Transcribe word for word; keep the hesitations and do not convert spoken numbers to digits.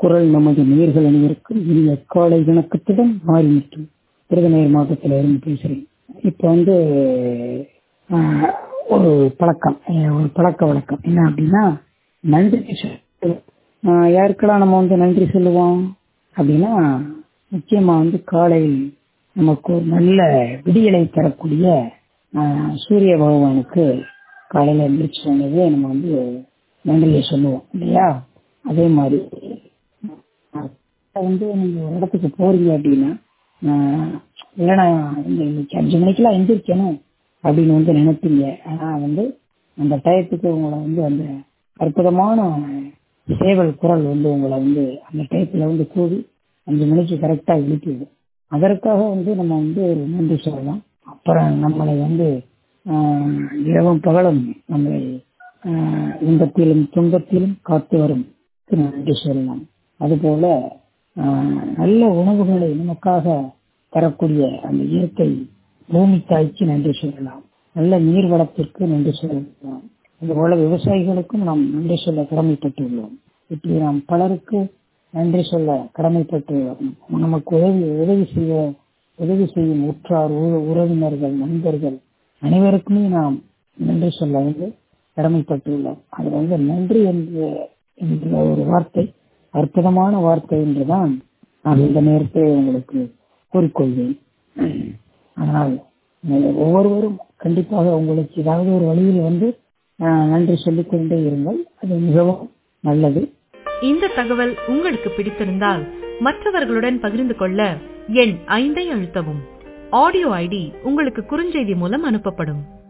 குரல் நமது நேர்கள் அனைவருக்கும் இனிய காலை வணக்கத்துடன் மாறி நிற்கும் விருதுநகர் மாவட்டத்தில் இருந்து பேசுகிறேன். இப்போ வந்து ஆஹ், ஒரு பழக்கம் அஹ், ஒரு பழக்க வழக்கம் என்ன அப்படின்னா நன்றி சொல்- ஆஹ், யாருக்கெல்லாம் நம்ம வந்து நன்றி சொல்லுவோம் அப்படின்னா முக்கியமா வந்து காலையில் நமக்கு ஒரு நல்ல விடியலை தரக்கூடிய ஆஹ், சூரிய பகவானுக்கு காலையில் எழுந்திரிச்சு சொன்னதே நம்ம வந்து நன்றியை சொல்லுவோம் இல்லையா. அதே மாதிரி வந்து நீங்க ஒரு இடத்துக்கு போறீங்க அப்படின்னா ஆஹ் இல்லைன்னா இந்த இன்னைக்கு அஞ்சு மணிக்கெல்லாம் எந்திரிக்கணும் அப்படின்னு வந்து நினைப்பீங்க. ஆனா வந்து அந்த டயத்துக்கு உங்களை வந்து அந்த அற்புதமான சேவல் குரல் வந்து உங்களை வந்து அந்த டயத்துல வந்து கூடி அஞ்சு மணிக்கு கரெக்டா எழுப்பிவிடும். அதற்காக வந்து நம்ம வந்து ஒரு நன்றி சொல்லலாம். அப்புறம் நம்மளை வந்து ஆஹ் இரவும் பகலும் நம்மளை ஆஹ் இன்பத்திலும் துன்பத்திலும் காத்து வரும் நன்றி சொல்லலாம். அதுபோல ஆஹ் நல்ல உணவுகளை நமக்காக தரக்கூடிய அந்த இயற்கை பூமி தாய்க்கு நன்றி சொல்லலாம். நல்ல நீர் வளத்திற்கு நன்றி சொல்லலாம். அதுபோல விவசாயிகளுக்கும் நாம் நன்றி சொல்ல கடமைப்பட்டுள்ளோம். இப்படி நாம் பலருக்கு நன்றி சொல்ல கடமைப்பட்டுள்ளோம். நமக்கு உதவி உதவி செய்ய உதவி செய்யும் உற்றார் உற- உறவினர்கள் நண்பர்கள் அனைவருக்குமே நாம் நன்றி சொல்ல வந்து கடமைப்பட்டுள்ளோம். அது வந்து நன்றி என்ற என்ற ஒரு வார்த்தை அற்புதமான வார்த்தை என்றுதான் நான் இந்த நேரத்தை உங்களுக்கு கூறிக்கொள்வேன். அதனால் நீங்கள் ஒவ்வொருவரும் கண்டிப்பாக உங்களுக்கு ஏதாவது ஒரு வழியில் வந்து ஆஹ், நன்றி சொல்லிக் கொண்டே இருங்கள். அது மிகவும் நல்லது. இந்த தகவல் உங்களுக்கு பிடித்திருந்தால் மற்றவர்களுடன் பகிர்ந்து கொள்ள எண் ஐந்தை அழுத்தவும். ஆடியோ ஐடி உங்களுக்கு குறுஞ்செய்தி மூலம் அனுப்பப்படும்.